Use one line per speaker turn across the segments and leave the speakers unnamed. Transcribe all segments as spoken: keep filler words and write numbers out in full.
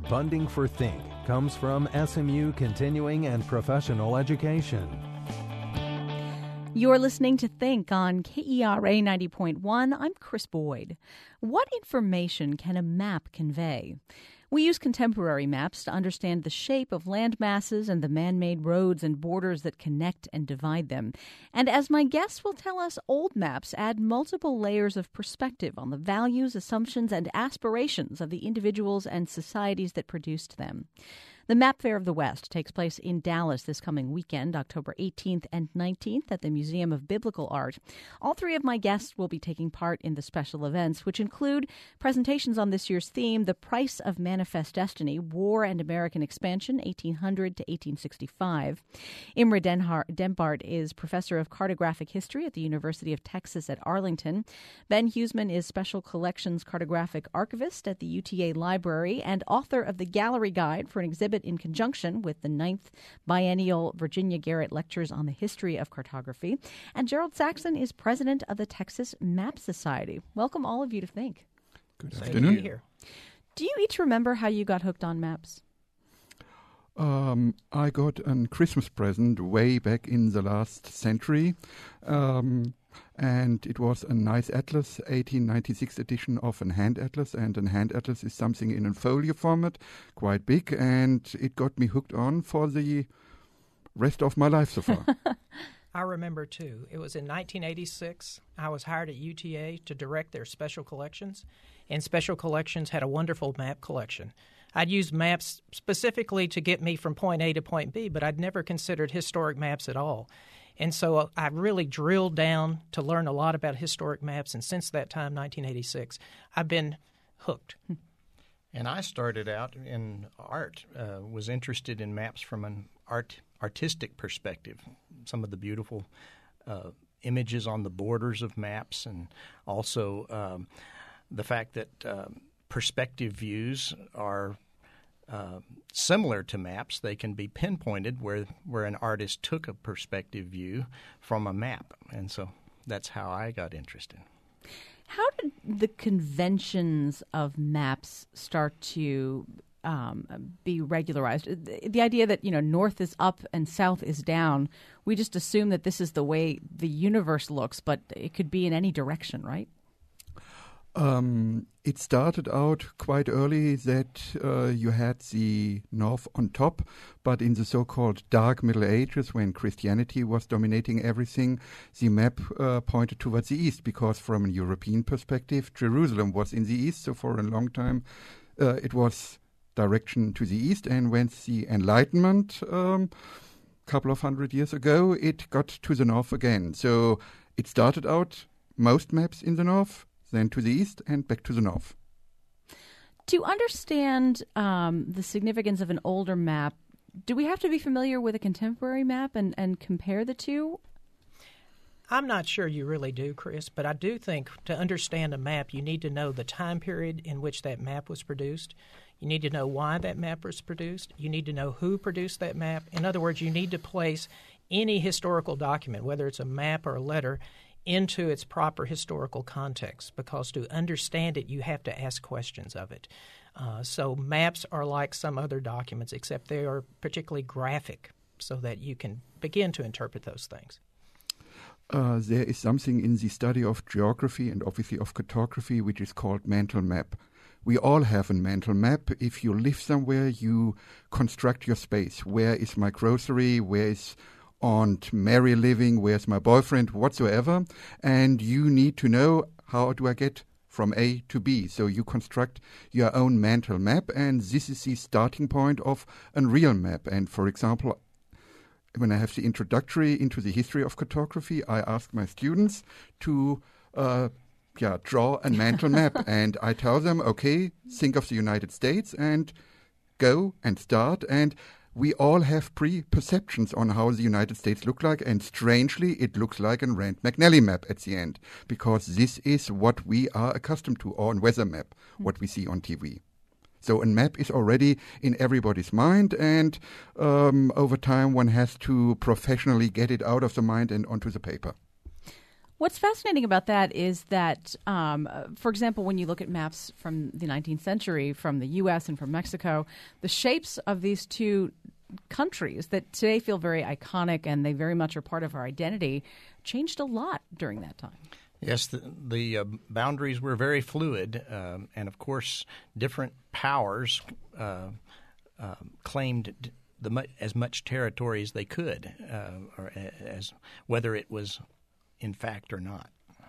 Funding for Think comes from S M U Continuing and Professional Education.
You're listening to Think on K E R A ninety point one. I'm Chris Boyd. What information can a map convey? We use contemporary maps to understand the shape of land masses and the man-made roads and borders that connect and divide them. And as my guests will tell us, old maps add multiple layers of perspective on the values, assumptions, and aspirations of the individuals and societies that produced them. The Map Fair of the West takes place in Dallas this coming weekend, October eighteenth and nineteenth, at the Museum of Biblical Art. All three of my guests will be taking part in the special events, which include presentations on this year's theme, The Price of Manifest Destiny, War and American Expansion, eighteen hundred to eighteen sixty-five. Imre Denhar- Dembart is professor of cartographic history at the University of Texas at Arlington. Ben Huseman is special collections cartographic archivist at the U T A Library and author of the Gallery Guide for an exhibit in conjunction with the ninth Biennial Virginia Garrett Lectures on the History of Cartography. And Gerald Saxon is president of the Texas Map Society. Welcome all of you to Think.
Good afternoon.
Here. Do you each remember how you got hooked on maps?
Um, I got a Christmas present way back in the last century, um, and it was a nice atlas, eighteen ninety-six edition of a hand atlas, and a hand atlas is something in a folio format, quite big, and it got me hooked on for the rest of my life so far.
I remember, too. It was in nineteen eighty-six. I was hired at U T A to direct their special collections, and special collections had a wonderful map collection. I'd used maps specifically to get me from point A to point B, but I'd never considered historic maps at all. And so I really drilled down to learn a lot about historic maps, and since that time, nineteen eighty-six, I've been hooked.
And I started out in art, uh, was interested in maps from an art artistic perspective, some of the beautiful uh, images on the borders of maps, and also um, the fact that um, perspective views are uh, similar to maps. They can be pinpointed where where an artist took a perspective view from a map. And so that's how I got interested.
How did the conventions of maps start to um, be regularized? The, the idea that, you know, north is up and south is down, we just assume that this is the way the universe looks, but it could be in any direction, right?
Um, it started out quite early that uh, you had the north on top, but in the so-called Dark Middle Ages, when Christianity was dominating everything, the map uh, pointed towards the east, because from a European perspective, Jerusalem was in the east, so for a long time uh, it was direction to the east, and when the Enlightenment um, a couple of hundred years ago, it got to the north again. So it started out, most maps in the north, then to the east and back to the north.
To understand um, the significance of an older map, do we have to be familiar with a contemporary map and, and compare the two?
I'm not sure you really do, Chris, but I do think to understand a map, you need to know the time period in which that map was produced. You need to know why that map was produced. You need to know who produced that map. In other words, you need to place any historical document, whether it's a map or a letter, into its proper historical context, because to understand it, you have to ask questions of it. Uh, so maps are like some other documents, except they are particularly graphic, so that you can begin to interpret those things.
Uh, there is something in the study of geography and obviously of cartography which is called mental map. We all have a mental map. If you live somewhere, you construct your space. Where is my grocery? Where is Aunt Mary living, where's my boyfriend, whatsoever, and you need to know, how do I get from A to B? So you construct your own mental map, and this is the starting point of a real map. And for example, when I have the introductory into the history of cartography, I ask my students to uh, yeah, draw a mental map, and I tell them, okay, think of the United States and go and start, and we all have pre-perceptions on how the United States look like, and strangely, it looks like a Rand McNally map at the end, because this is what we are accustomed to, or a weather map, mm. what we see on T V. So a map is already in everybody's mind, and um, over time one has to professionally get it out of the mind and onto the paper.
What's fascinating about that is that, um, for example, when you look at maps from the nineteenth century, from the U S and from Mexico, the shapes of these two countries that today feel very iconic and they very much are part of our identity changed a lot during that time.
Yes, the, the uh, boundaries were very fluid, um, and of course, different powers uh, uh, claimed d- the mu- as much territory as they could, uh, or as whether it was in fact or not.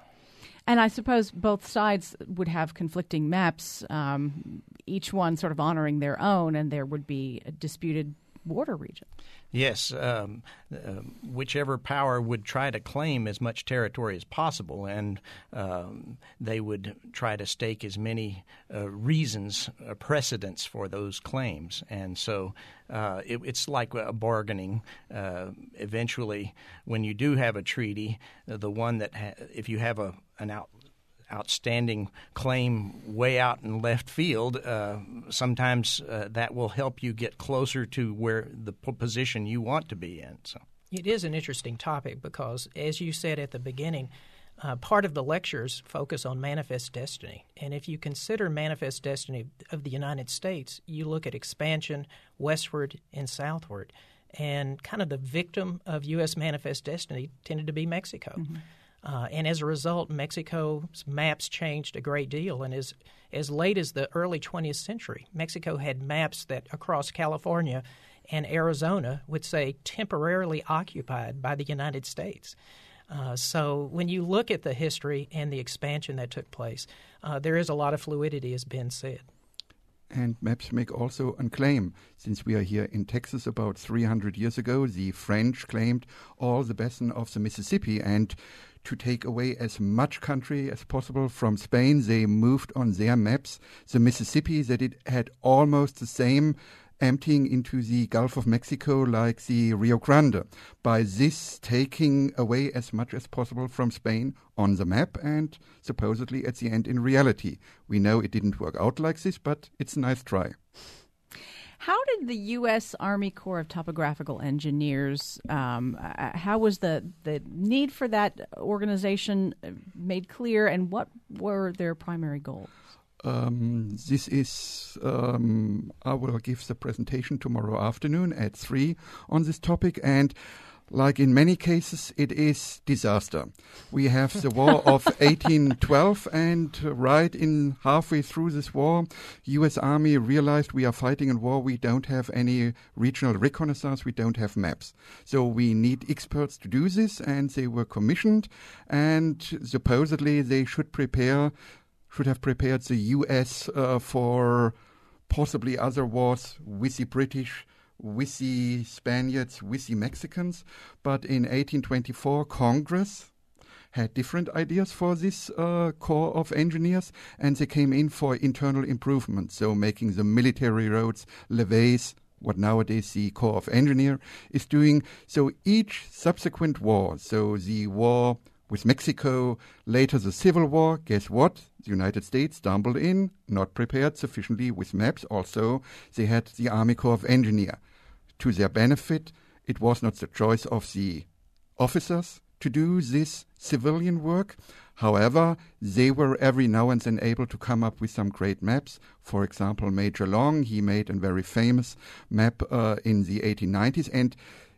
And I suppose both sides would have conflicting maps, um, each one sort of honoring their own, and there would be a disputed border region.
Yes, um, uh, whichever power would try to claim as much territory as possible, and um, they would try to stake as many uh, reasons, uh, precedents for those claims. And so uh, it, it's like a bargaining. Uh, eventually, when you do have a treaty, uh, the one that ha- if you have a an out outstanding claim way out in left field, uh, sometimes uh, that will help you get closer to where the p- position you want to be in. So
it is an interesting topic because, as you said at the beginning, uh, part of the lectures focus on manifest destiny. And if you consider manifest destiny of the United States, you look at expansion westward and southward. And kind of the victim of U S manifest destiny tended to be Mexico. Mm-hmm. Uh, and as a result, Mexico's maps changed a great deal. And as as late as the early twentieth century, Mexico had maps that across California and Arizona would say temporarily occupied by the United States. Uh, so when you look at the history and the expansion that took place, uh, there is a lot of fluidity, as Ben said.
And maps make also a claim. Since we are here in Texas about three hundred years ago, the French claimed all the basin of the Mississippi, and to take away as much country as possible from Spain, they moved on their maps the Mississippi, that it had almost the same emptying into the Gulf of Mexico like the Rio Grande. By this, taking away as much as possible from Spain on the map, and supposedly at the end in reality. We know it didn't work out like this, but it's a nice try.
How did the U S. Army Corps of Topographical Engineers, um, uh, how was the, the need for that organization made clear, and what were their primary goals?
Um, this is, um, I will give the presentation tomorrow afternoon at three on this topic, and like in many cases, it is disaster. We have the war of eighteen twelve, and right in halfway through this war, U S. Army realized we are fighting a war. We don't have any regional reconnaissance. We don't have maps. So we need experts to do this, and they were commissioned, and supposedly they should prepare, should have prepared the U S uh, for possibly other wars with the British, with the Spaniards, with the Mexicans. But in eighteen twenty-four, Congress had different ideas for this uh, Corps of Engineers, and they came in for internal improvement, so making the military roads, levees, what nowadays the Corps of Engineer is doing. So each subsequent war, so the war with Mexico, later the Civil War, guess what? The United States stumbled in, not prepared sufficiently with maps. Also, they had the Army Corps of Engineer. To their benefit, it was not the choice of the officers to do this civilian work. However, they were every now and then able to come up with some great maps. For example, Major Long, he made a very famous map uh, in the eighteen nineties, and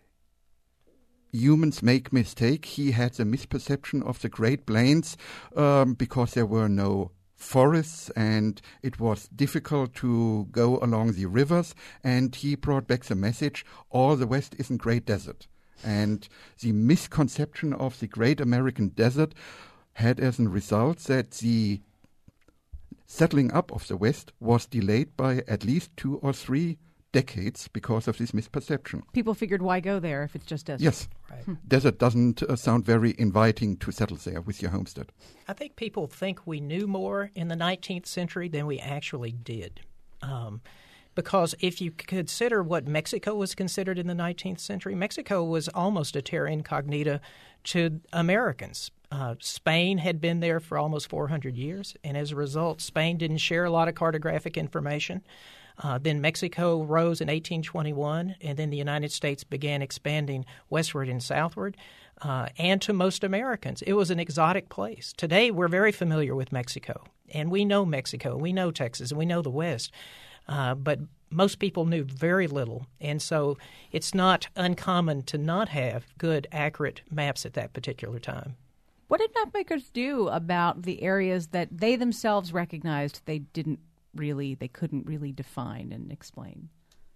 humans make mistake. He had a misperception of the Great Plains um, because there were no forests and it was difficult to go along the rivers, and he brought back the message, all the West isn't great desert. And the misconception of the great American desert had as a result that the settling up of the West was delayed by at least two or three decades because of this misperception.
People figured, why go there if it's just desert?
Yes.
Right.
Hmm. Desert doesn't uh, sound very inviting to settle there with your homestead.
I think people think we knew more in the nineteenth century than we actually did. Um, because if you consider what Mexico was considered in the nineteenth century, Mexico was almost a terra incognita to Americans. Uh, Spain had been there for almost four hundred years, and as a result, Spain didn't share a lot of cartographic information. Uh, then Mexico rose in eighteen twenty-one, and then the United States began expanding westward and southward. uh, and to most Americans. It was an exotic place. Today, we're very familiar with Mexico, and we know Mexico, we know Texas, and we know the West. Uh, but most people knew very little, and so it's not uncommon to not have good, accurate maps at that particular time.
What did map makers do about the areas that they themselves recognized they didn't really, they couldn't really define and explain?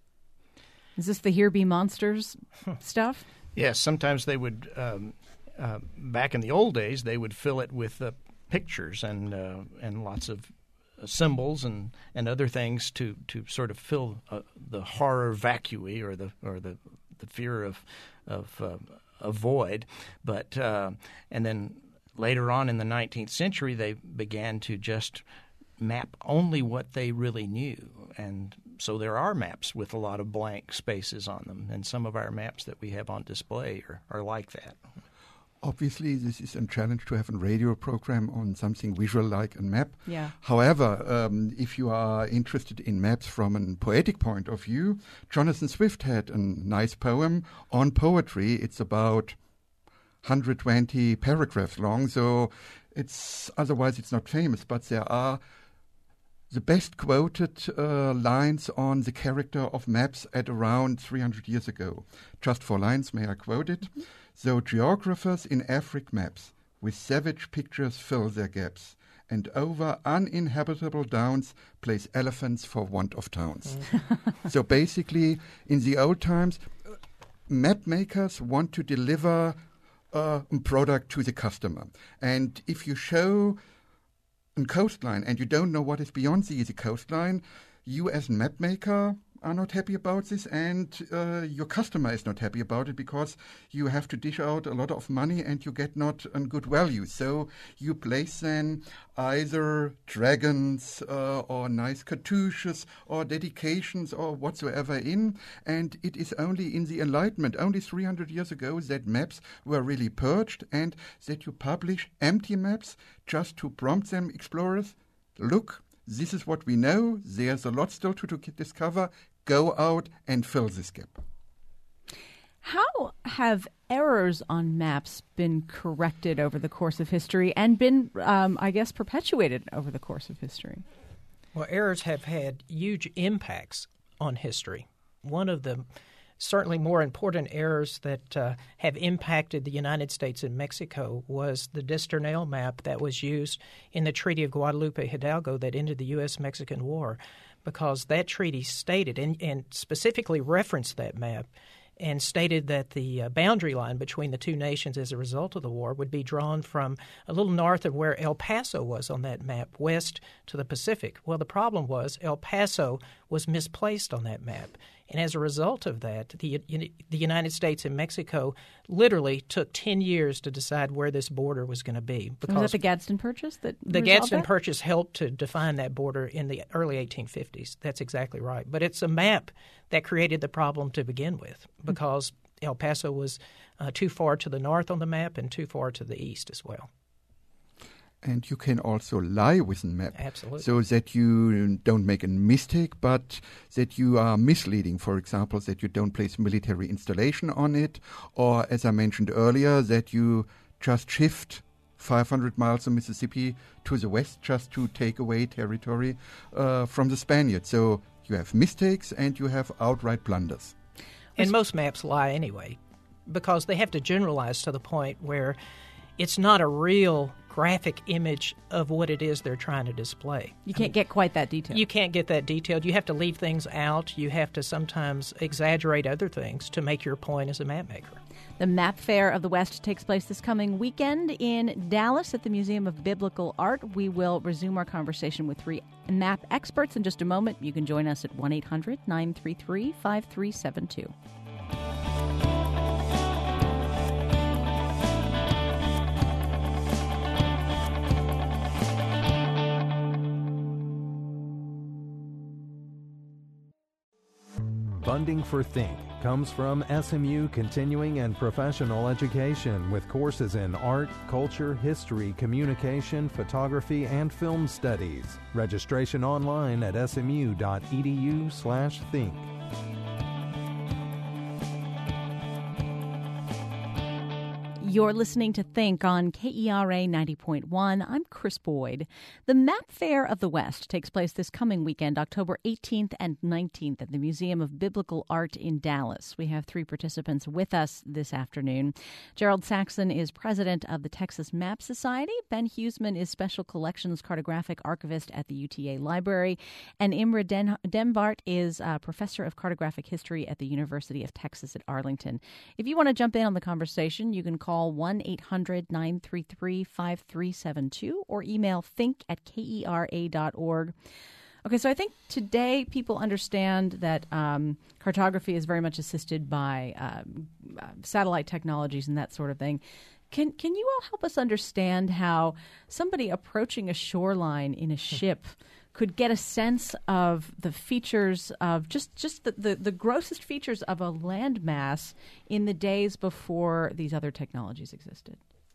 Is this the Here Be Monsters stuff?
Yes, sometimes they would, um, uh, back in the old days, they would fill it with uh, pictures and uh, and lots of symbols and, and other things to, to sort of fill uh, the horror vacui or the or the, the fear of of uh, a void. But uh, and then later on in the nineteenth century, they began to just map only what they really knew. And so there are maps with a lot of blank spaces on them, and some of our maps that we have on display are, are like that.
Obviously, this is a challenge to have a radio program on something visual like a map.
Yeah.
However, um, if you are interested in maps from a poetic point of view, Jonathan Swift had a nice poem on poetry. It's about one hundred twenty paragraphs long, so it's otherwise it's not famous, but there are the best quoted uh, lines on the character of maps at around three hundred years ago. Just four lines, may I quote it? Mm-hmm. So geographers in Afric maps with savage pictures fill their gaps, and over uninhabitable downs place elephants for want of towns. Mm-hmm. So basically, in the old times, uh, map makers want to deliver uh, a product to the customer. And if you show a coastline and you don't know what is beyond the, the coastline, you as a map maker are not happy about this, and uh, your customer is not happy about it, because you have to dish out a lot of money and you get not a good value. So you place then either dragons uh, or nice cartouches or dedications or whatsoever in, and it is only in the Enlightenment, only three hundred years ago, that maps were really purged and that you publish empty maps just to prompt them explorers, look, this is what we know, there's a lot still to, to discover, go out and fill this gap.
How have errors on maps been corrected over the course of history and been, um, I guess, perpetuated over the course of history?
Well, errors have had huge impacts on history. One of the certainly more important errors that uh, have impacted the United States and Mexico was the D'Estournel map that was used in the Treaty of Guadalupe Hidalgo that ended the U S Mexican War, because that treaty stated and, and specifically referenced that map and stated that the uh, boundary line between the two nations as a result of the war would be drawn from a little north of where El Paso was on that map, west to the Pacific. Well, the problem was El Paso was misplaced on that map. And as a result of that, the the United States and Mexico literally took ten years to decide where this border was going to be.
Because was that the Gadsden Purchase? That
the Gadsden
that?
Purchase helped to define that border in the early eighteen fifties. That's exactly right. But it's a map that created the problem to begin with, because mm-hmm. El Paso was uh, too far to the north on the map and too far to the east as well.
And you can also lie with a map.
Absolutely.
So that you don't make a mistake, but that you are misleading. For example, that you don't place military installation on it, or, as I mentioned earlier, that you just shift five hundred miles of Mississippi to the west just to take away territory uh, from the Spaniards. So you have mistakes and you have outright blunders.
And most maps lie anyway, because they have to generalize to the point where it's not a real graphic image of what it is they're trying to display.
You can't I mean, get quite that detailed.
You can't get that detailed. You have to leave things out. You have to sometimes exaggerate other things to make your point as a map maker.
The Map Fair of the West takes place this coming weekend in Dallas at the Museum of Biblical Art. We will resume our conversation with three map experts in just a moment. You can join us at one eight hundred nine three three five three seven two.
Funding for Think comes from S M U Continuing and Professional Education, with courses in art, culture, history, communication, photography, and film studies. Registration online at smu.edu slash think.
You're listening to Think on K E R A ninety point one. I'm Chris Boyd. The Map Fair of the West takes place this coming weekend, October eighteenth and nineteenth, at the Museum of Biblical Art in Dallas. We have three participants with us this afternoon. Gerald Saxon is president of the Texas Map Society. Ben Huseman is Special Collections Cartographic Archivist at the U T A Library. And Imre Den- Denbart is a professor of cartographic history at the University of Texas at Arlington. If you want to jump in on the conversation, you can call one eight hundred nine three three five three seven two or email think at kera dot org. Okay, so I think today people understand that um, cartography is very much assisted by um, uh, satellite technologies and that sort of thing. Can can you all help us understand how somebody approaching a shoreline in a ship could get a sense of the features of just, just the, the, the grossest features of a landmass in the days before these other technologies existed?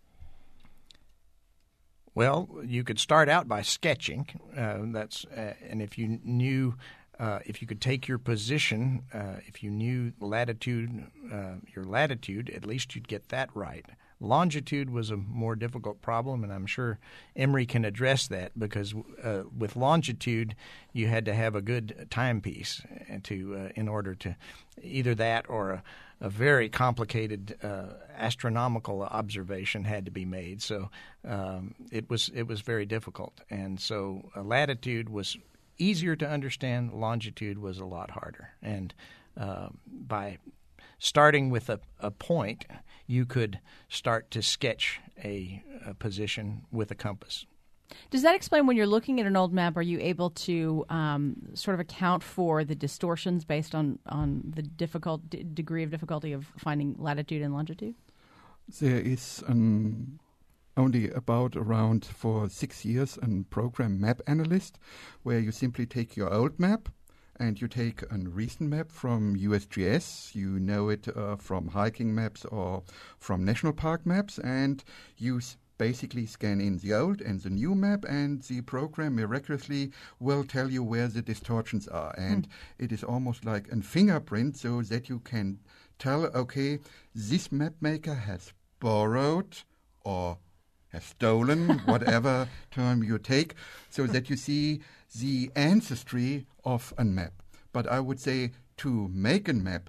Well, you could start out by sketching. Uh, that's uh, and if you knew, uh, if you could take your position, uh, if you knew latitude, uh, your latitude, at least you'd get that right. Longitude was a more difficult problem, and I'm sure Imre can address that because uh, with longitude you had to have a good timepiece to uh, in order to either that or a, a very complicated uh, astronomical observation had to be made. So um, it was it was very difficult, and so uh, latitude was easier to understand. Longitude was a lot harder, and uh, by starting with a, a point, you could start to sketch a, a position with a compass.
Does that explain when you're looking at an old map, are you able to um, sort of account for the distortions based on, on the difficult d- degree of difficulty of finding latitude and longitude?
There is um, only about around for six years a program Map Analyst where you simply take your old map and you take a recent map from U S G S, you know it uh, from hiking maps or from national park maps, and you s- basically scan in the old and the new map, and the program miraculously will tell you where the distortions are. And mm. it is almost like a fingerprint so that you can tell, okay, this map maker has borrowed or has stolen, whatever term you take, so that you see the ancestry of a map. But I would say to make a map,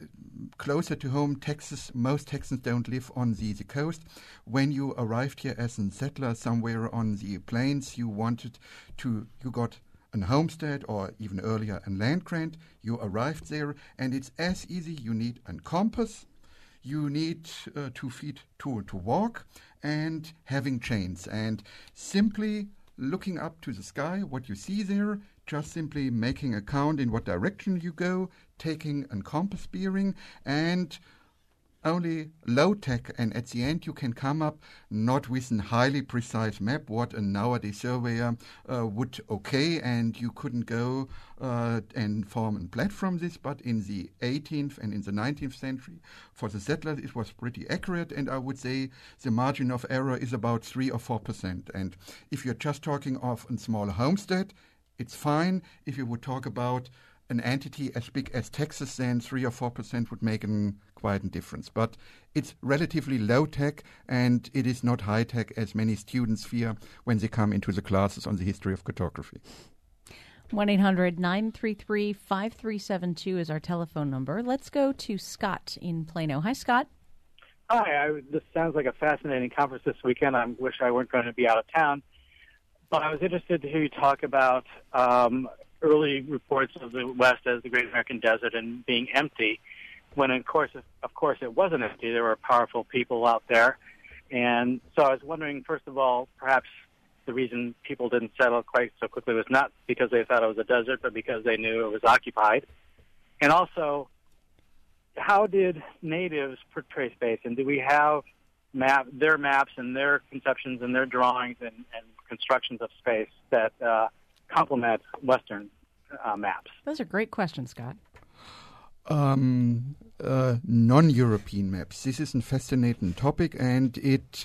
closer to home, Texas, most Texans don't live on the, the coast. When you arrived here as a settler somewhere on the plains, you wanted to, you got a homestead or even earlier a land grant, you arrived there, and it's as easy. You need a compass, you need uh, two feet to, to walk, and having chains. And simply looking up to the sky, what you see there, just simply making a count in what direction you go, taking a compass bearing, and only low-tech, and at the end you can come up not with a highly precise map, what a nowadays surveyor uh, would okay, and you couldn't go uh, and form a platform this, but in the eighteenth and in the nineteenth century, for the settlers it was pretty accurate, and I would say the margin of error is about three or four percent. And if you're just talking of a small homestead, it's fine. If you would talk about an entity as big as Texas, then three or four percent would make an, quite a difference. But it's relatively low tech, and it is not high tech as many students fear when they come into the classes on the history of cartography.
one eight hundred nine three three five three seven two is our telephone number. Let's go to Scott in Plano. Hi, Scott.
Hi. I, this sounds like a fascinating conference this weekend. I wish I weren't going to be out of town. But I was interested to hear you talk about um, early reports of the West as the Great American Desert and being empty, when of course, of course, it wasn't empty. There were powerful people out there. And so I was wondering, first of all, perhaps the reason people didn't settle quite so quickly was not because they thought it was a desert, but because they knew it was occupied. And also, how did natives portray space? And do we have map their maps and their conceptions and their drawings and, and constructions of space that uh, complement Western uh, maps?
Those are great questions, Scott.
Um, uh, non-European maps. This is a fascinating topic, and it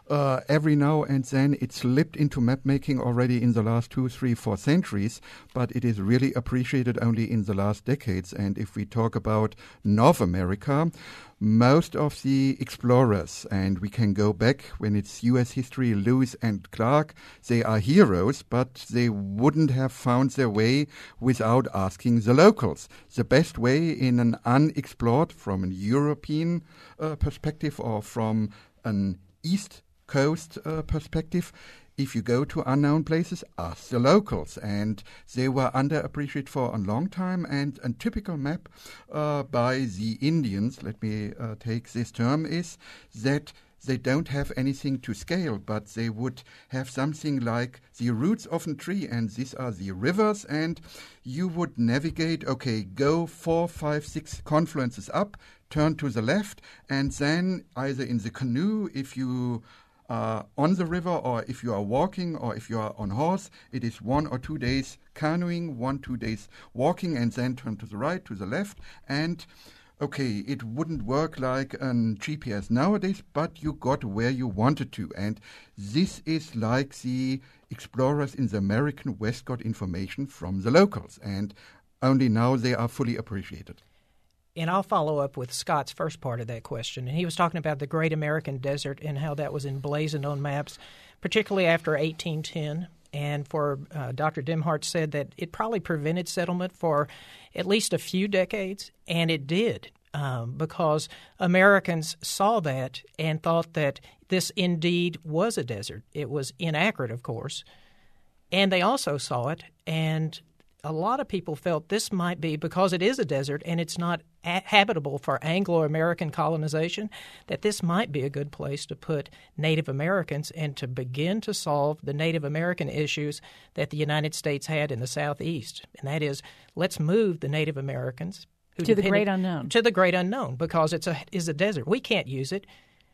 Uh, every now and then it slipped into map making already in the last two, three, four centuries, but it is really appreciated only in the last decades. And if we talk about North America, most of the explorers, and we can go back when it's U S history, Lewis and Clark, they are heroes, but they wouldn't have found their way without asking the locals. The best way in an unexplored, from an European uh, perspective or from an East Coast uh, perspective, if you go to unknown places, ask the locals. And they were underappreciated for a long time. And a typical map uh, by the Indians, let me uh, take this term, is that they don't have anything to scale, but they would have something like the roots of a tree, and these are the rivers, and you would navigate, okay, go four, five, six confluences up, turn to the left, and then either in the canoe, if you Uh, on the river, or if you are walking, or if you are on horse, it is one or two days canoeing, one, two days walking, and then turn to the right, to the left. And, okay, it wouldn't work like a G P S nowadays, but you got where you wanted to. And this is like the explorers in the American West got information from the locals. And only now they are fully appreciated.
And I'll follow up with Scott's first part of that question. And he was talking about the Great American Desert and how that was emblazoned on maps, particularly after eighteen ten. And for uh, Doctor Demhart said that it probably prevented settlement for at least a few decades, and it did, um, because Americans saw that and thought that this indeed was a desert. It was inaccurate, of course, and they also saw it, and a lot of people felt this might be, because it is a desert and it's not a- habitable for Anglo-American colonization, that this might be a good place to put Native Americans and to begin to solve the Native American issues that the United States had in the Southeast. And that is, let's move the Native Americans who
to the
depended-
great unknown.
To the great unknown, because it's a is a desert. We can't use it.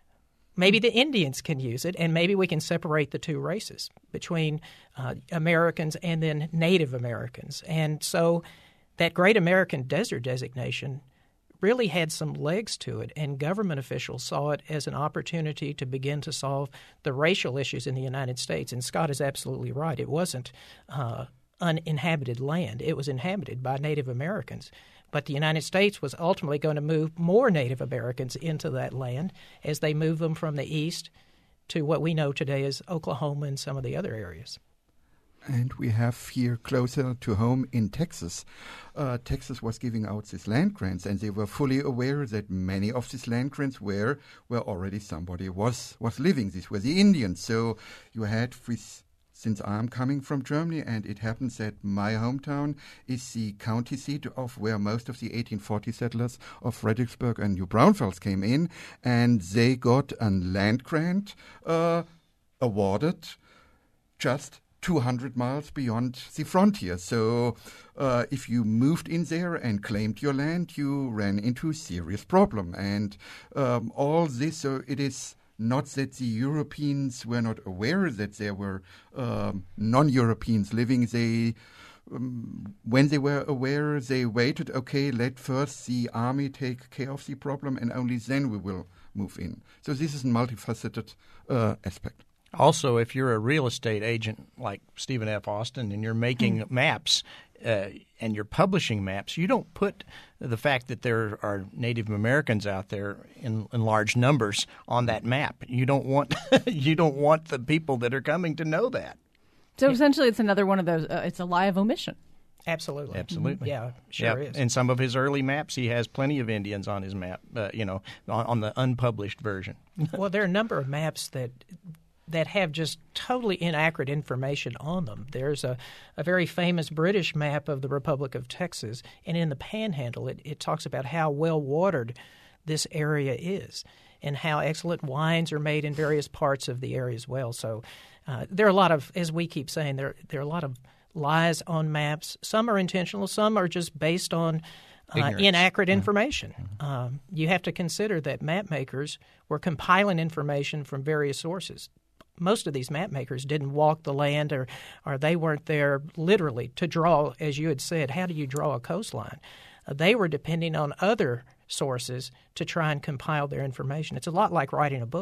Maybe the Indians can use it, and maybe we can separate the two races between uh, Americans and then Native Americans. And so that Great American Desert designation really had some legs to it, and government officials saw it as an opportunity to begin to solve the racial issues in the United States. And Scott is absolutely right. It wasn't uh, uninhabited land. It was inhabited by Native Americans. But the United States was ultimately going to move more Native Americans into that land as they moved them from the east to what we know today as Oklahoma and some of the other areas.
And we have here closer to home in Texas. Uh, Texas was giving out these land grants, and they were fully aware that many of these land grants were where already somebody was, was living. These were the Indians. So you had with Since I'm coming from Germany, and it happens that my hometown is the county seat of where most of the eighteen forty settlers of Fredericksburg and New Braunfels came in, and they got a land grant uh, awarded just two hundred miles beyond the frontier. So uh, if you moved in there and claimed your land, you ran into a serious problem. And um, all this, so it is not that the Europeans were not aware that there were um, non-Europeans living. They, um, when they were aware, they waited, okay, let first the army take care of the problem, and only then we will move in. So this is a multifaceted uh, aspect.
Also, if you're a real estate agent like Stephen F. Austin and you're making mm. maps uh, and you're publishing maps, you don't put the fact that there are Native Americans out there in, in large numbers on that map. You don't want you don't want the people that are coming to know that.
So essentially, it's another one of those. Uh, it's a lie of omission.
Absolutely,
absolutely,
yeah, sure
yeah.
is.
In some of his early maps, he has plenty of Indians on his map. Uh, you know, on, on the unpublished version.
Well, there are a number of maps that. that have just totally inaccurate information on them. There's a, a very famous British map of the Republic of Texas, and in the Panhandle it, it talks about how well watered this area is and how excellent wines are made in various parts of the area as well. So uh, there are a lot of, as we keep saying, there, there are a lot of lies on maps. Some are intentional, some are just based on Uh, inaccurate information. Mm-hmm. Um, you have to consider that map makers were compiling information from various sources. Most of these map makers didn't walk the land, or, or they weren't there literally to draw, as you had said, how do you draw a coastline? Uh, they were depending on other sources to try and compile their information. It's a lot like writing a book.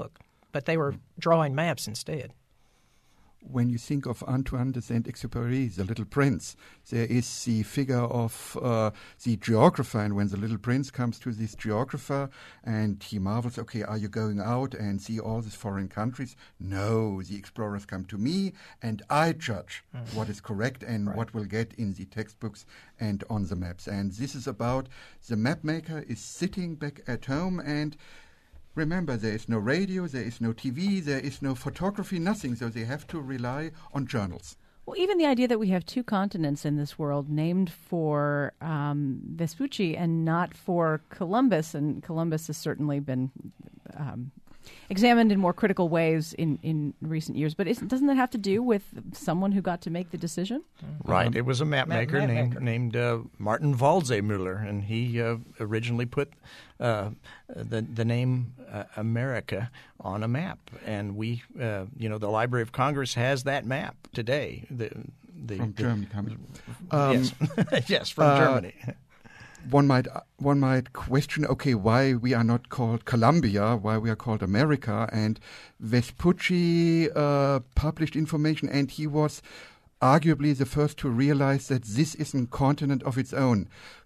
but they were drawing maps instead.
When you think of Antoine de Saint-Exupéry, The Little Prince, there is the figure of uh, the geographer, and when the little prince comes to this geographer and he marvels, okay, are you going out and see all these foreign countries? No, the explorers come to me and I judge mm. what is correct and right. what we'll get in the textbooks and on the maps. And this is about the map maker is sitting back at home, and remember, there is no radio, there is no T V, there is no photography, nothing, so they have to rely on journals.
Well, even the idea that we have two continents in this world named for um, Vespucci and not for Columbus, and Columbus has certainly been um, examined in more critical ways in, in recent years, but isn't, doesn't that have to do with someone who got to make the decision?
Right.
Um,
it was a map, map maker map named, maker. named uh, Martin Waldseemüller, and he uh, originally put uh, the the name uh, America on a map. And we, uh, you know, the Library of Congress has that map today. The, the,
from
the,
Germany coming.
Um, yes. yes, from
uh,
Germany.
One might one might question, okay, why we are not called Columbia, why we are called America. And Vespucci uh, published information, and he was arguably the first to realize that this isn't a continent of its own.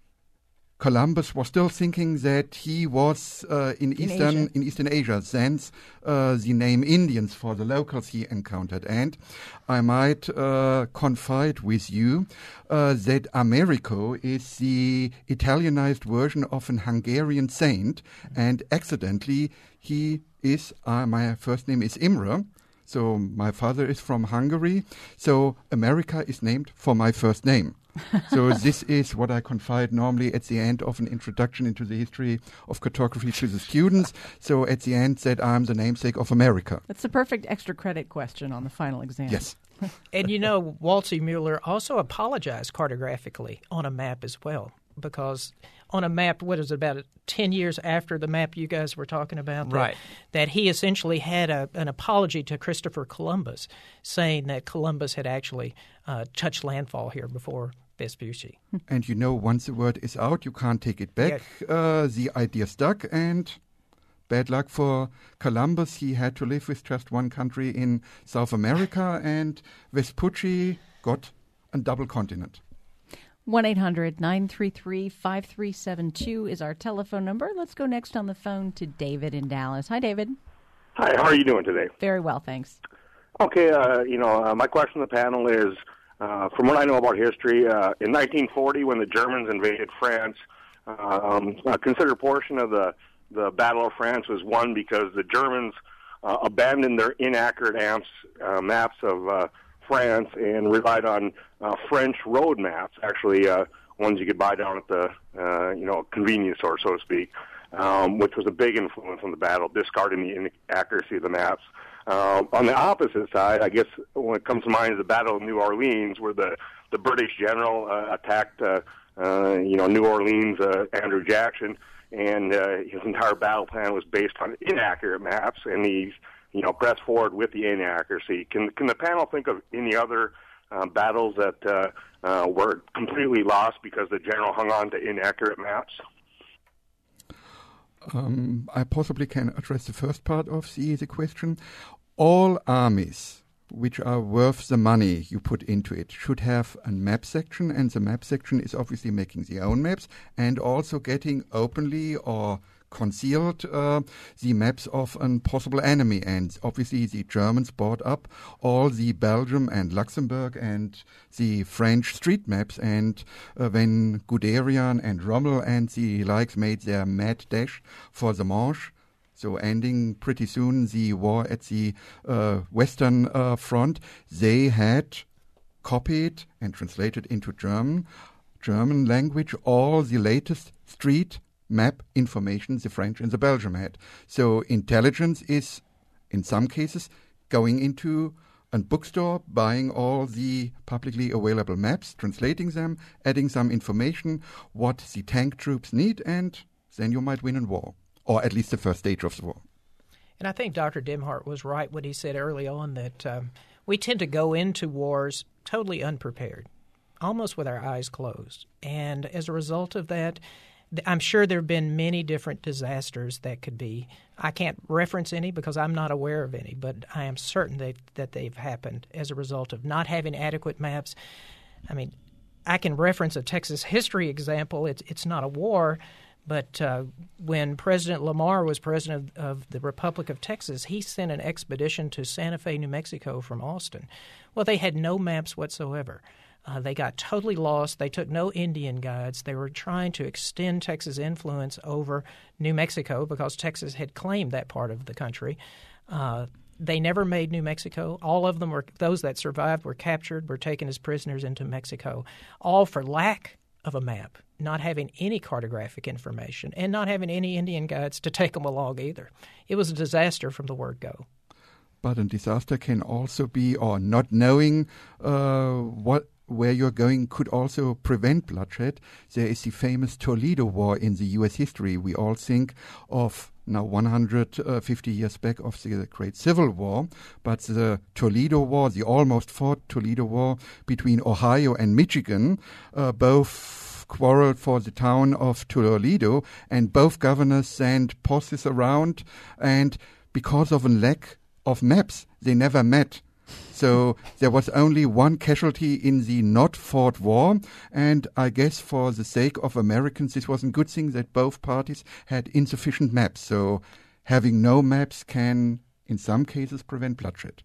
Columbus was still thinking that he was uh, in, in Eastern Asia. in Eastern Asia, thence uh, the name Indians for the locals he encountered. And I might uh, confide with you uh, that Americo is the Italianized version of an Hungarian saint, and accidentally he is, uh, my first name is Imre, so my father is from Hungary, so America is named for my first name. So this is what I confide normally at the end of an introduction into the history of cartography to the students. So at the end that I'm the namesake of America.
That's the perfect extra credit question on the final exam.
Yes.
And you know, Waldseemüller also apologized cartographically on a map as well, because on a map, what is it, about ten years after the map you guys were talking about? That,
right.
That he essentially had a, an apology to Christopher Columbus, saying that Columbus had actually uh, touched landfall here before Vespucci.
And you know, once the word is out, you can't take it back. Yeah. Uh, the idea stuck, and bad luck for Columbus. He had to live with just one country in South America, and Vespucci got a double continent.
one eight hundred nine three three five three seven two is our telephone number. Let's go next on the phone to David in Dallas. Hi, David.
Hi, how are you doing today?
Very well, thanks.
Okay, uh, you know, uh, my question to the panel is, uh, from what I know about history, uh, in nineteen forty, when the Germans invaded France, um, a considerable portion of the, the Battle of France was won because the Germans uh, abandoned their inaccurate amps, uh, maps of uh, France and relied on uh, French road maps, actually uh, ones you could buy down at the, uh, you know, convenience store, so to speak, um, which was a big influence on the battle, discarding the inaccuracy of the maps. Uh, on the opposite side, I guess what comes to mind is the Battle of New Orleans, where the, the British general uh, attacked, uh, uh, you know, New Orleans, uh, Andrew Jackson, and uh, his entire battle plan was based on inaccurate maps, and he's, you know, pressed forward with the inaccuracy. Can can the panel think of any other uh, battles that uh, uh, were completely lost because the general hung on to inaccurate maps?
Um, I possibly can address the first part of the, the question. All armies which are worth the money you put into it should have a map section, and the map section is obviously making their own maps and also getting openly or concealed uh, the maps of a possible enemy. And obviously the Germans bought up all the Belgium and Luxembourg and the French street maps, and uh, when Guderian and Rommel and the likes made their mad dash for the Manche, so ending pretty soon the war at the uh, Western uh, Front, they had copied and translated into German, German language all the latest street map information the French and the Belgium had. So intelligence is, in some cases, going into a bookstore, buying all the publicly available maps, translating them, adding some information, what the tank troops need, and then you might win a war, or at least the first stage of the war.
And I think Doctor Demhart was right when he said early on that um, we tend to go into wars totally unprepared, almost with our eyes closed. And as a result of that, I'm sure there have been many different disasters that could be. I can't reference any because I'm not aware of any, but I am certain that, that they've happened as a result of not having adequate maps. I mean, I can reference a Texas history example. It's it's not a war, but uh, when President Lamar was president of, of the Republic of Texas, he sent an expedition to Santa Fe, New Mexico from Austin. Well, they had no maps whatsoever. Uh, they got totally lost. They took no Indian guides. They were trying to extend Texas' influence over New Mexico because Texas had claimed that part of the country. Uh, they never made New Mexico. All of them were those that survived were captured, were taken as prisoners into Mexico, all for lack of a map, not having any cartographic information, and not having any Indian guides to take them along either. It was a disaster from the word go.
But a disaster can also be, or not knowing uh, what where you're going could also prevent bloodshed. There is the famous Toledo War in the U S history. We all think of now one hundred fifty years back of the Great Civil War, but the Toledo War, the almost fought Toledo War between Ohio and Michigan, uh, both quarreled for the town of Toledo, and both governors sent forces around, and because of a lack of maps, they never met. So there was only one casualty in the not fought war, and I guess for the sake of Americans, this was a good thing that both parties had insufficient maps. So having no maps can, in some cases, prevent bloodshed.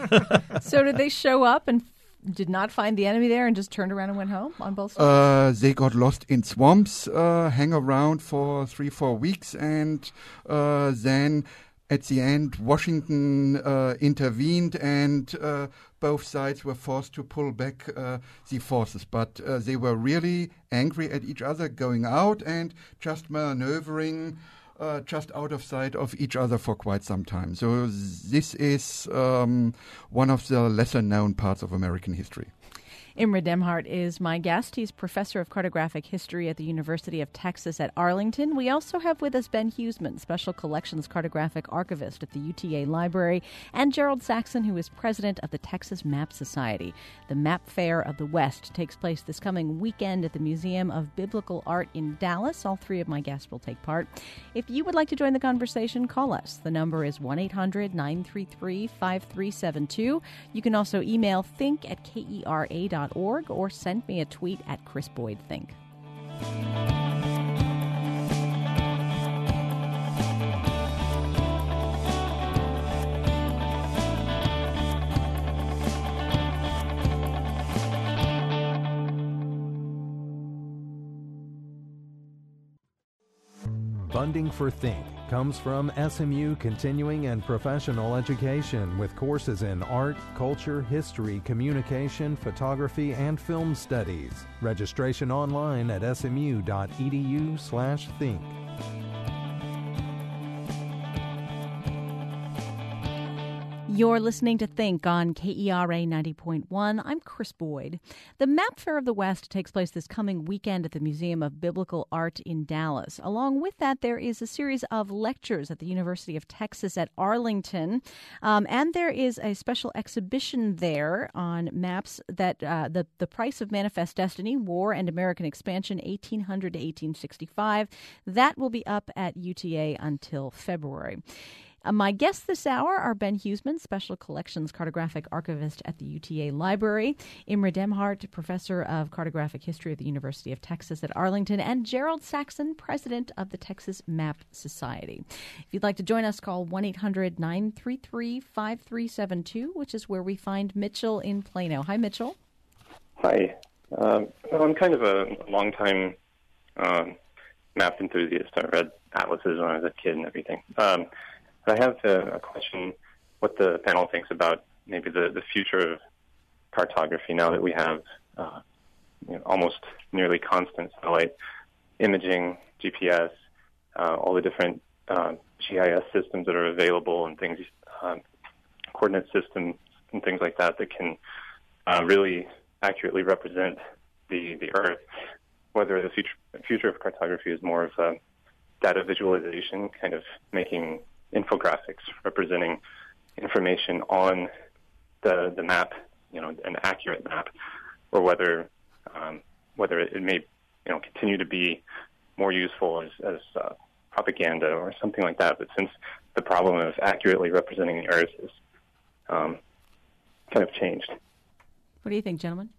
So did they show up and f- did not find the enemy there and just turned around and went home on both sides?
Uh, they got lost in swamps, uh, hang around for three, four weeks, and uh, then at the end, Washington uh, intervened, and uh, both sides were forced to pull back uh, the forces. But uh, they were really angry at each other, going out and just maneuvering uh, just out of sight of each other for quite some time. So this is um, one of the lesser-known parts of American history.
Imre Demhart is my guest. He's professor of cartographic history at the University of Texas at Arlington. We also have with us Ben Huseman, special collections cartographic archivist at the U T A Library, and Gerald Saxon, who is president of the Texas Map Society. The Map Fair of the West takes place this coming weekend at the Museum of Biblical Art in Dallas. All three of my guests will take part. If you would like to join the conversation, call us. The number is one eight hundred nine three three five three seven two. You can also email think at kera dot org or send me a tweet at Chris Boyd Think.
Funding for Think comes from S M U Continuing and Professional Education with courses in art, culture, history, communication, photography, and film studies. Registration online at smu.edu slash think.
You're listening to Think on K E R A ninety point one. I'm Chris Boyd. The Map Fair of the West takes place this coming weekend at the Museum of Biblical Art in Dallas. Along with that, there is a series of lectures at the University of Texas at Arlington, um, and there is a special exhibition there on maps that uh, the, the Price of Manifest Destiny, War and American Expansion, eighteen hundred to eighteen sixty-five. That will be up at U T A until February. Uh, my guests this hour are Ben Huseman, Special Collections Cartographic Archivist at the U T A Library, Imre Demhart, Professor of Cartographic History at the University of Texas at Arlington, and Gerald Saxon, President of the Texas Map Society. If you'd like to join us, call one eight hundred nine three three five three seven two, which is where we find Mitchell in Plano. Hi, Mitchell.
Hi. Um, well, I'm kind of a long-time um, map enthusiast. I read atlases when I was a kid and everything. Um, I have a, a question, what the panel thinks about maybe the, the future of cartography now that we have uh, you know, almost nearly constant satellite imaging, G P S, uh, all the different uh, G I S systems that are available and things, um, coordinate systems and things like that that can uh, really accurately represent the, the Earth, whether the future, future of cartography is more of a data visualization, kind of making infographics representing information on the the map, you know, an accurate map, or whether um, whether it, it may, you know, continue to be more useful as, as uh, propaganda or something like that. But since the problem of accurately representing the Earth is um, kind of changed.
What do you think, gentlemen?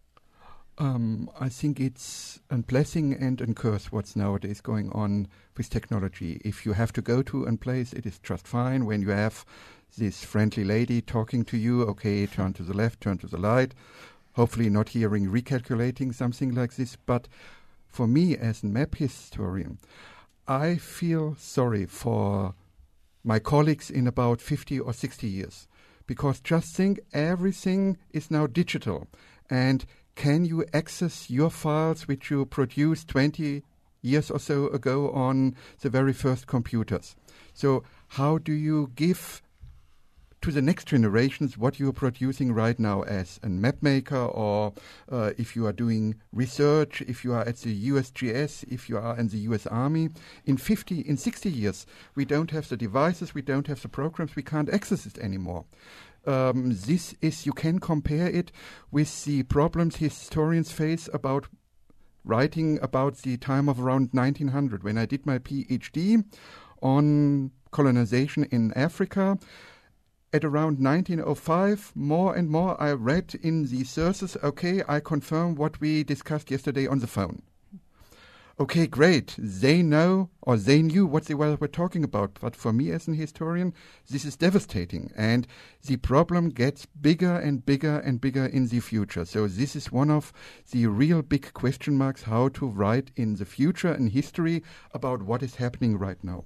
Um, I think it's a blessing and a curse what's nowadays going on with technology. If you have to go to a place, it is just fine. When you have this friendly lady talking to you, okay, turn to the left, turn to the right, hopefully not hearing recalculating, something like this. But for me, as a map historian, I feel sorry for my colleagues in about fifty or sixty years, because just think everything is now digital. And can you access your files which you produced twenty years or so ago on the very first computers? So how do you give to the next generations what you are producing right now as a map maker, or uh, if you are doing research, if you are at the U S G S, if you are in the U S Army? In fifty, in sixty years, we don't have the devices, we don't have the programs, we can't access it anymore. Um, this is, you can compare it with the problems historians face about writing about the time of around nineteen hundred. When I did my PhD on colonization in Africa, at around nineteen oh five, more and more I read in the sources, okay, I confirm what we discussed yesterday on the phone. Okay, great. They know, or they knew what they were, were talking about. But for me as an historian, this is devastating. And the problem gets bigger and bigger and bigger in the future. So this is one of the real big question marks, how to write in the future in history about what is happening right now.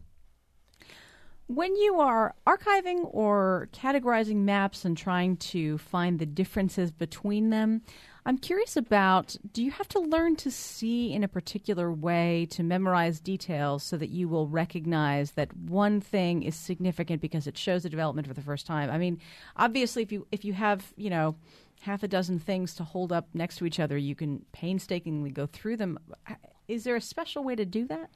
When you are archiving or categorizing maps and trying to find the differences between them, I'm curious about, do you have to learn to see in a particular way to memorize details so that you will recognize that one thing is significant because it shows the development for the first time? I mean, obviously, if you if you have, you know, half a dozen things to hold up next to each other, you can painstakingly go through them. Is there a special way to do that?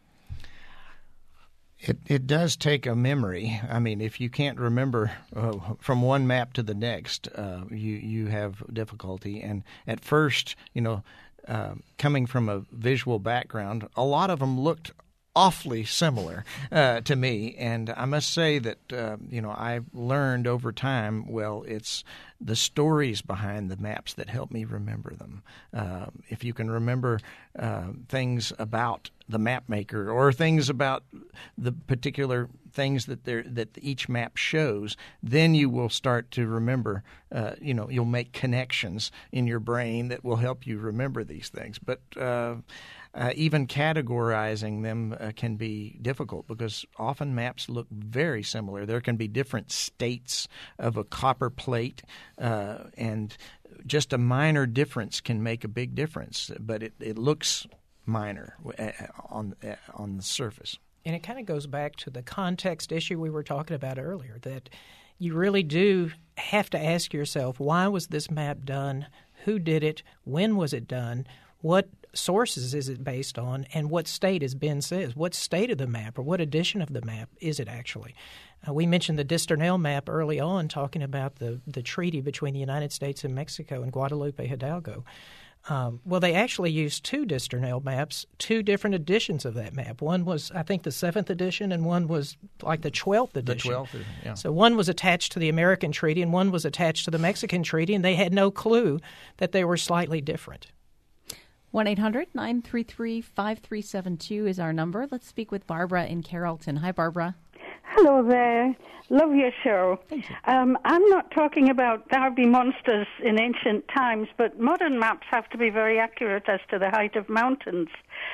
It it does take a memory. I mean, if you can't remember uh, from one map to the next, uh, you you have difficulty. And at first, you know, uh, coming from a visual background, a lot of them looked awfully similar uh, to me. And I must say that uh, you know, I learned over time. Well, it's the stories behind the maps that help me remember them. Uh, if you can remember uh, things about the map maker or things about the particular things that there that each map shows, then you will start to remember, uh, you know, you'll make connections in your brain that will help you remember these things. But uh, uh, even categorizing them uh, can be difficult because often maps look very similar. There can be different states of a copper plate, uh, and just a minor difference can make a big difference, but it, it looks minor on on the surface.
And it kind of goes back to the context issue we were talking about earlier, that you really do have to ask yourself, why was this map done? Who did it? When was it done? What sources is it based on? And what state, as Ben says, what state of the map or what edition of the map is it actually? Uh, we mentioned the Disternell map early on, talking about the, the treaty between the United States and Mexico and Guadalupe Hidalgo. Um, well, they actually used two Disternell maps, two different editions of that map. One was, I think, the seventh edition, and one was like the twelfth edition.
The twelfth, yeah.
So one was attached to the American treaty, and one was attached to the Mexican treaty, and they had no clue that they were slightly different.
one eight hundred nine three three five three seven two is our number. Let's speak with Barbara in Carrollton. Hi, Barbara.
Hello there. Love your show.
Thank you.
Um, I'm not talking about Derby monsters in ancient times, but modern maps have to be very accurate as to the height of mountains.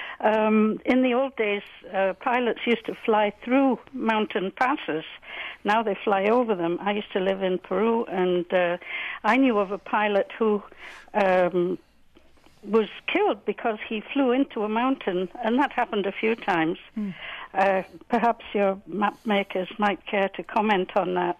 Um, in the old days, uh, pilots used to fly through mountain passes. Now they fly over them. I used to live in Peru, and uh, I knew of a pilot who um, was killed because he flew into a mountain, and that happened a few times. Mm. Uh, perhaps your map makers might care to comment on that.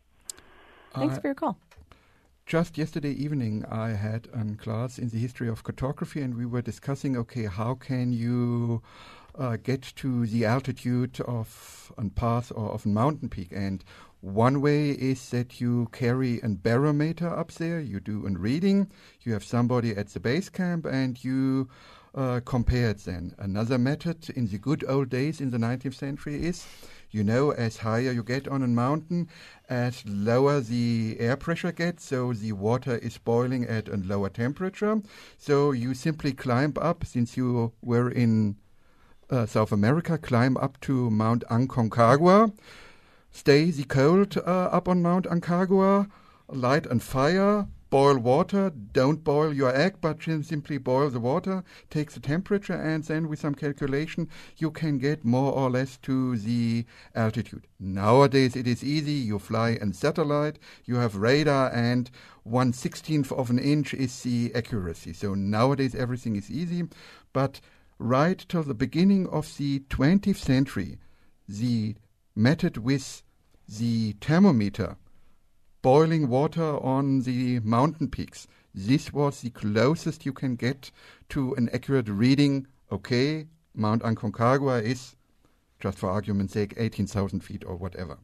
Thanks
uh,
for your call.
Just yesterday evening, I had a class in the history of cartography, and we were discussing, okay, how can you uh, get to the altitude of a pass or of a mountain peak? And one way is that you carry a barometer up there, you do a reading, you have somebody at the base camp, and you uh, compared then. Another method in the good old days in the nineteenth century is, you know, as higher you get on a mountain, as lower the air pressure gets, so the water is boiling at a lower temperature. So you simply climb up, since you were in uh, South America, climb up to Mount Aconcagua, stay the cold uh, up on Mount Aconcagua, light and fire, boil water, don't boil your egg, but simply boil the water, take the temperature, and then with some calculation you can get more or less to the altitude. Nowadays it is easy, you fly in satellite, you have radar, and one sixteenth of an inch is the accuracy. So nowadays everything is easy, but right till the beginning of the twentieth century, the method with the thermometer, boiling water on the mountain peaks, this was the closest you can get to an accurate reading. Okay, Mount Aconcagua is, just for argument's sake, eighteen thousand feet or whatever.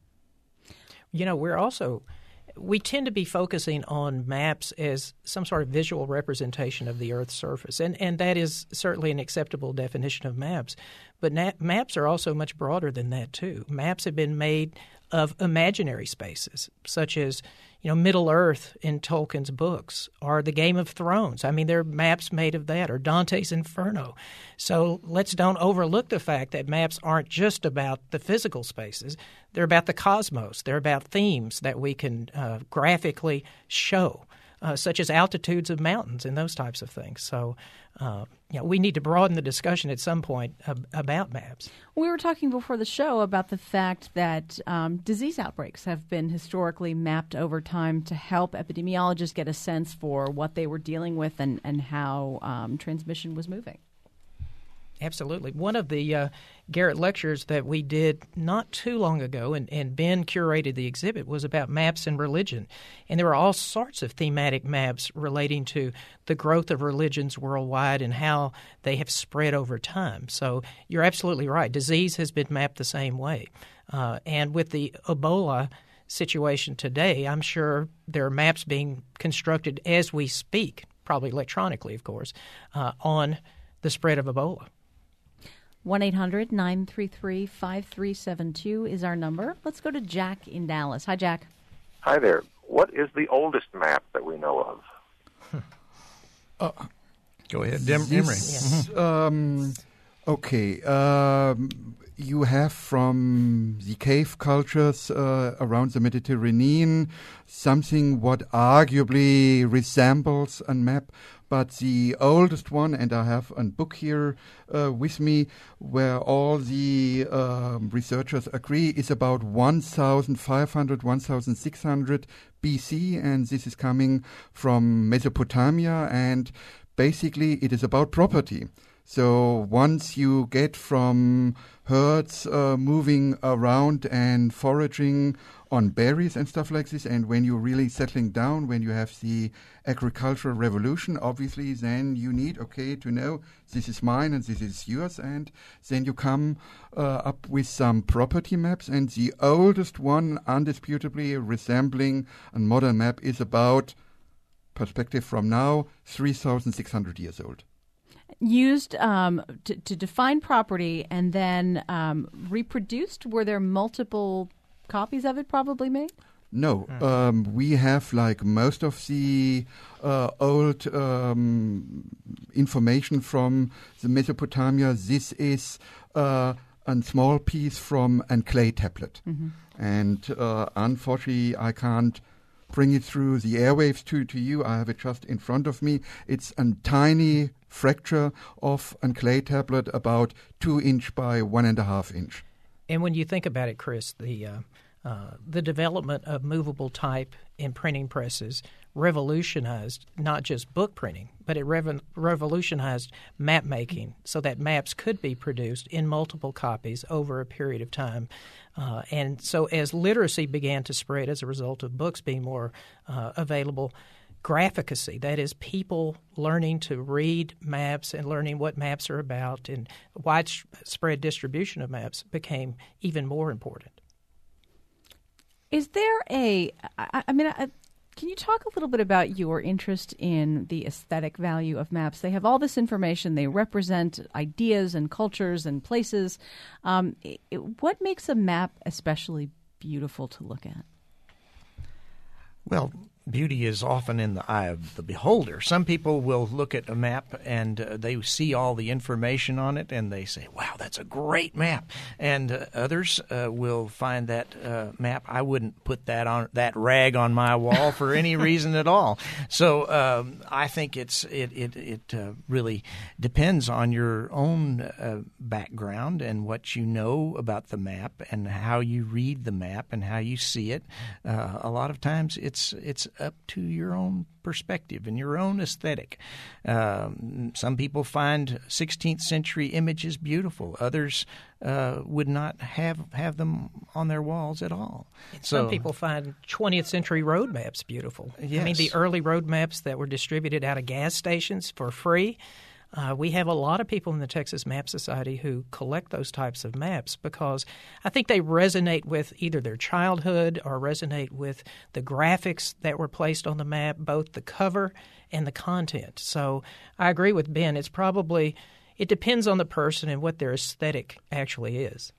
You know, we're also, we tend to be focusing on maps as some sort of visual representation of the Earth's surface, and, and that is certainly an acceptable definition of maps. But na- maps are also much broader than that, too. Maps have been made of imaginary spaces, such as, you know, Middle-earth in Tolkien's books, or the Game of Thrones. I mean, there are maps made of that, or Dante's Inferno. So let's don't overlook the fact that maps aren't just about the physical spaces. They're about the cosmos. They're about themes that we can uh, graphically show, uh, such as altitudes of mountains and those types of things. So, uh, you know, we need to broaden the discussion at some point ab- about maps.
We were talking before the show about the fact that um, disease outbreaks have been historically mapped over time to help epidemiologists get a sense for what they were dealing with and, and how um, transmission was moving.
Absolutely. One of the uh, Garrett lectures that we did not too long ago, and, and Ben curated the exhibit, was about maps and religion. And there were all sorts of thematic maps relating to the growth of religions worldwide and how they have spread over time. So you're absolutely right. Disease has been mapped the same way. Uh, and with the Ebola situation today, I'm sure there are maps being constructed as we speak, probably electronically, of course, uh, on the spread of Ebola.
one eight hundred nine three three five three seven two is our number. Let's go to Jack in Dallas. Hi, Jack.
Hi there. What is the oldest map that we know of?
uh,
Go ahead, Dim-
this,
Emery.
Mm-hmm. Um, okay. Um, you have from the cave cultures uh, around the Mediterranean something what arguably resembles a map, but the oldest one, and I have a book here uh, with me where all the um, researchers agree, is about fifteen hundred, sixteen hundred B C, and this is coming from Mesopotamia, and basically it is about property. So once you get from herds uh, moving around and foraging on berries and stuff like this, and when you're really settling down, when you have the agricultural revolution, obviously then you need, okay, to know this is mine and this is yours, and then you come uh, up with some property maps, and the oldest one, undisputably resembling a modern map, is about, perspective from now, three thousand six hundred years old.
Used um, to, to define property and then um, reproduced? Were there multiple copies of it probably made?
No. Um, we have, like most of the uh, old um, information from the Mesopotamia, this is uh, a small piece from a clay tablet. Mm-hmm. And uh, unfortunately, I can't bring it through the airwaves to, to you. I have it just in front of me. It's a tiny fracture of a clay tablet, about two inch by one and a half inch.
And when you think about it, Chris, the uh, uh, the development of movable type in printing presses revolutionized not just book printing, but it rev- revolutionized map making, so that maps could be produced in multiple copies over a period of time. Uh, and so as literacy began to spread as a result of books being more uh, available, graphicacy, that is, people learning to read maps and learning what maps are about, and widespread distribution of maps became even more important.
Is there a, I, I mean, I, Can you talk a little bit about your interest in the aesthetic value of maps? They have all this information. They represent ideas and cultures and places. Um, it, what makes a map especially beautiful to look at?
Well, beauty is often in the eye of the beholder. Some people will look at a map and uh, they see all the information on it and they say, wow, that's a great map. And uh, others uh, will find that uh, map, I wouldn't put that on that rag on my wall for any reason at all. So um, I think it's it it, it uh, really depends on your own uh, background and what you know about the map and how you read the map and how you see it. Uh, a lot of times it's it's up to your own perspective and your own aesthetic. Um, some people find sixteenth century images beautiful. Others uh, would not have have them on their walls at all.
Some
so,
people find twentieth century road maps beautiful.
Yes.
I mean, the early road maps that were distributed out of gas stations for free. Uh, we have a lot of people in the Texas Map Society who collect those types of maps because I think they resonate with either their childhood or resonate with the graphics that were placed on the map, both the cover and the content. So I agree with Ben. It's probably – it depends on the person and what their aesthetic actually is.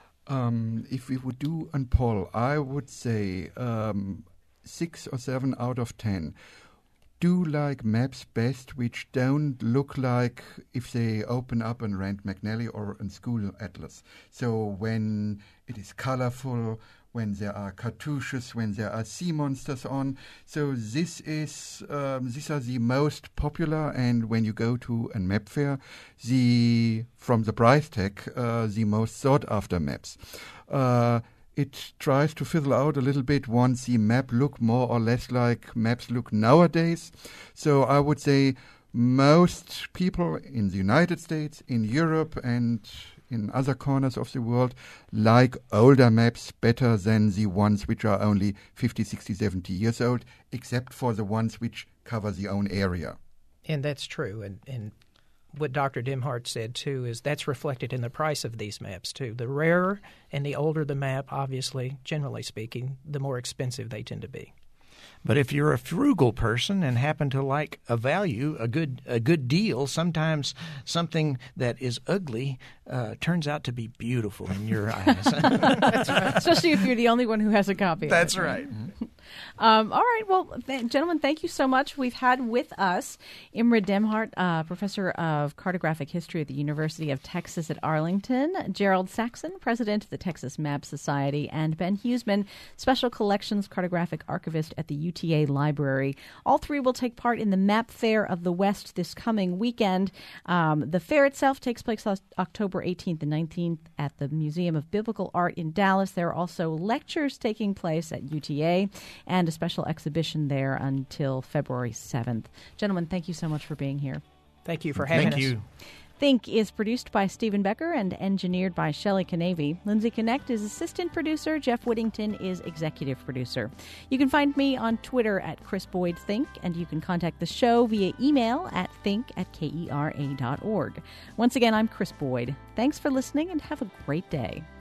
Um, if we would do a poll, I would say um, six or seven out of ten do like maps best which don't look like if they open up a Rand McNally or a school atlas. So when it is colorful, when there are cartouches, when there are sea monsters on. So this is um, these are the most popular, and when you go to a map fair, the from the price tag, uh, the most sought after maps. Uh, It tries to fizzle out a little bit once the map look more or less like maps look nowadays. So I would say most people in the United States, in Europe, and in other corners of the world like older maps better than the ones which are only fifty, sixty, seventy years old, except for the ones which cover the own area.
And that's true. And, and what Doctor Demhart said, too, is that's reflected in the price of these maps, too. The rarer and the older the map, obviously, generally speaking, the more expensive they tend to be.
But if you're a frugal person and happen to like a value, a good a good deal, sometimes something that is ugly uh, turns out to be beautiful in your eyes.
That's right. Especially if you're the only one who has a copy of
That's
it.
right.
Um, all right. Well, th- gentlemen, thank you so much. We've had with us Imre Demhart, uh, professor of cartographic history at the University of Texas at Arlington, Gerald Saxon, president of the Texas Map Society, and Ben Huseman, special collections cartographic archivist at the U T A Library. All three will take part in the Map Fair of the West this coming weekend. Um, the fair itself takes place October eighteenth and nineteenth at the Museum of Biblical Art in Dallas. There are also lectures taking place at U T A and a special exhibition there until February seventh. Gentlemen, thank you so much for being here.
Thank you for having
thank
us.
You.
Think is produced by Stephen Becker and engineered by Shelley Canavy. Lindsay Connect is assistant producer. Jeff Whittington is executive producer. You can find me on Twitter at Chris Boyd Think, and you can contact the show via email at think at kera dot org. Once again, I'm Chris Boyd. Thanks for listening and have a great day.